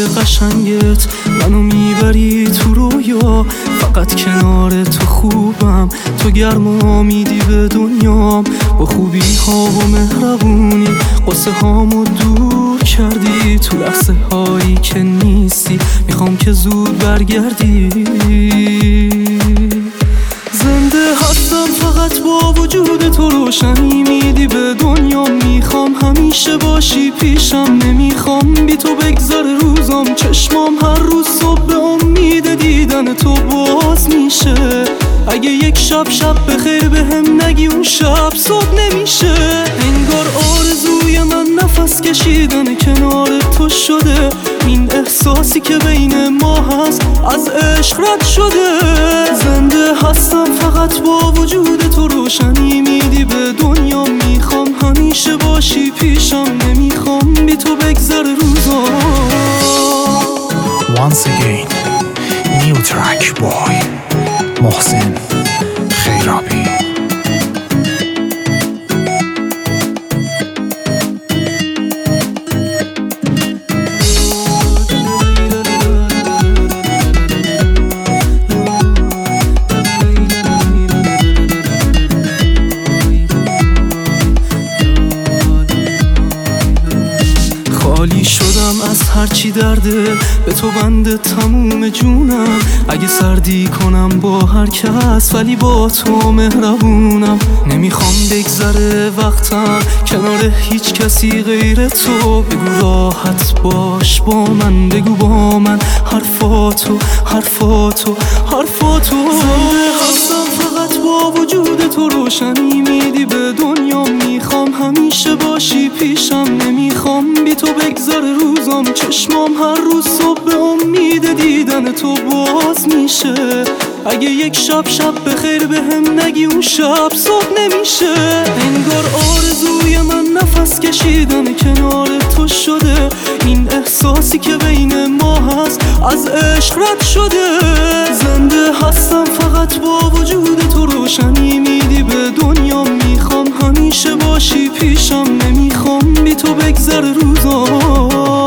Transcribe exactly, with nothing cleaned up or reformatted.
قشنگت منو میبری تو رویا، فقط کنار تو خوبم، تو گرما میدی به دنیام، با خوبی ها و مهربونی قصه هامو دور کردی، تو لحظه هایی که نیستی میخوام که زود برگردی. زنده هستم فقط با وجود تو، روشنی میدی به دنیا، میخوام همیشه باشی پیشم، نمیخوام بی تو بگذره روزام، چشمام هر روز صبح به امید دیدن تو باز میشه، اگه یک شب شب بخیر به هم نگی اون شب صبح نمیشه. انگار آرزوی من نفس کشیدن کنار تو شده، این احساسی که بین ما هست از عشق رد شده. زنده هستم فقط با وجود تو، روشنی میدی به دنیا، میخوام همیشه باشی پیشم، نمیخوام بی تو بگذره روزا. Once again, new track boy محسن خیرابی. خالی شدم از هرچی درده، به تو بنده تموم جونم، اگه سردی کنم با هر کس ولی با تو مهربونم، نمیخوام بگذره وقتم کنار هیچ کسی غیر تو، بگو راحت باش با من، بگو با من حرفاتو حرفاتو حرفاتو. زنده هستم فقط با وجود تو، روشنی میدی به دنیا، میخوام همیشه باشی پیشم، نمیخوام بی تو بگذره روزام، چشمام هر روز صبح به امید دیدن تو باز میشه، اگه یک شب شب بخیر به هم نگی اون شب صبح نمیشه. انگار آرزوی من نفس کشیدن کنار تو شده، این احساسی که بین ما هست از عشق رد شده. زنده هستم فقط با وجود تو، روشنی میدی به دنیا، میخوام همیشه باشی پیشم، نمیخوام بی تو بگذره روزا.